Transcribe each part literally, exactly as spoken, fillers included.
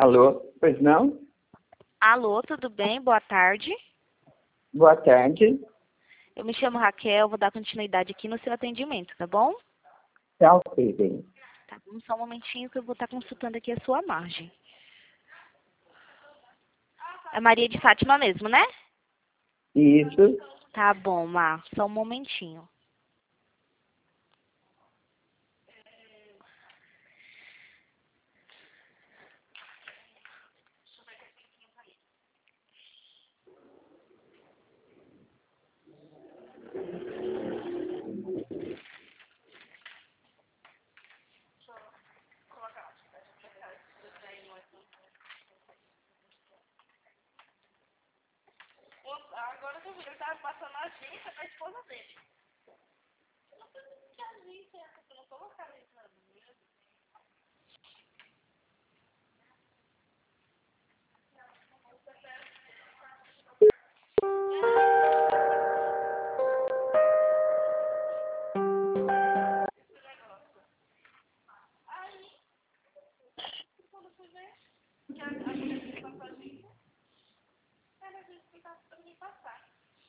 Alô? Pois não? Alô, tudo bem? Boa tarde. Boa tarde. Eu me chamo Raquel, vou dar continuidade aqui no seu atendimento, tá bom? Tá ok, bem. Tá bom, só um momentinho que eu vou estar consultando aqui a sua margem. É Maria de Fátima mesmo, né? Isso. Tá bom, Mar, só um momentinho. Agora eu tô vendo, ele tava passando a agência pra esposa dele. Eu não sei que agência é essa, que eu não tô localizando mesmo. Aí, quando eu fui ver, que a, a mulher que passou a agência, era a gente que tava pra me passar.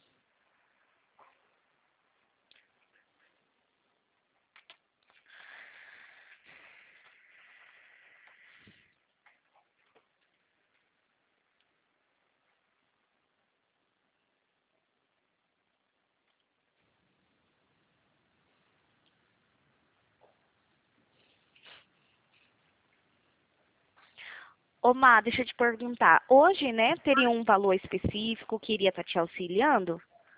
Ô, Má, deixa eu te perguntar. Hoje, né, teria um valor específico que iria estar te auxiliando?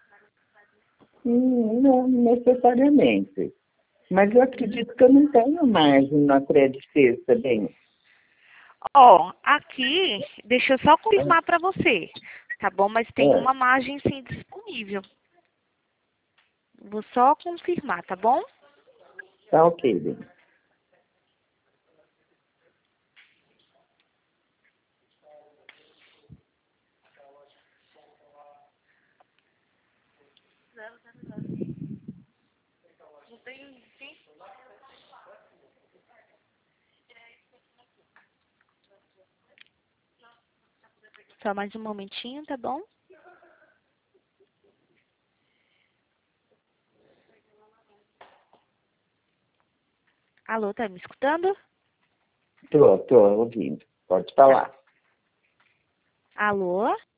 Hum, Não necessariamente. Mas eu acredito que eu não tenho margem na crédito sexta, bem. Ó, aqui, deixa eu só confirmar para você, tá bom? Mas tem É, uma margem sim disponível. Vou só confirmar, tá bom? tá ok, bem. Não tem, sim? Só mais um momentinho, tá bom? Alô, tá me escutando? Tô, tô ouvindo. Pode Tá. falar. Alô?